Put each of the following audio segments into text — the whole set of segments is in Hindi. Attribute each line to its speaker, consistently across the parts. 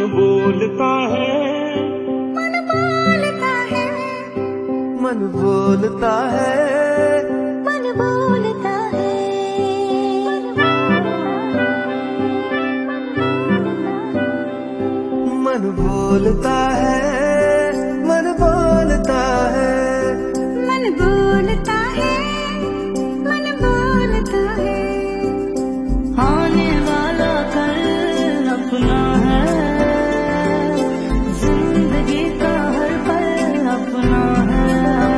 Speaker 1: बोलता है,
Speaker 2: मन बोलता है,
Speaker 3: मन बोलता है,
Speaker 2: मन बोलता है,
Speaker 3: मन बोलता है, मन बोलता है,
Speaker 2: मन बोलता है, मन बोलता है।
Speaker 4: आने वाला कल अपना है, जिंदगी का हर पल अपना है,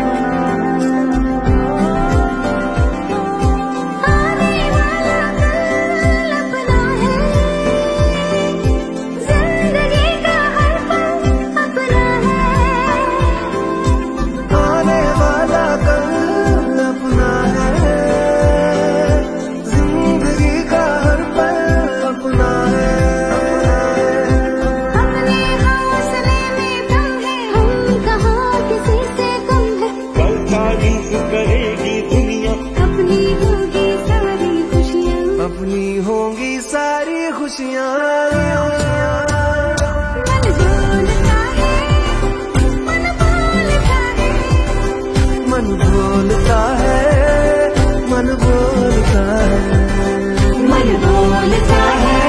Speaker 2: आने वाला कल अपना है, जिंदगी का हर पल अपना है,
Speaker 3: आने वाला कल अपना है, जिंदगी का हर पल अपना है।
Speaker 2: अपने हौसले में दम है, हम कहाँ किसी से कम है,
Speaker 1: कल तारीफ करेगी दुनिया,
Speaker 2: अपनी होगी सारी खुशियाँ,
Speaker 3: अपनी होंगी सारी खुशियाँ।
Speaker 2: मन बोलता है, मन बोलता है,
Speaker 3: मन बोलता है, मन बोलता है।
Speaker 2: मन बोलता है।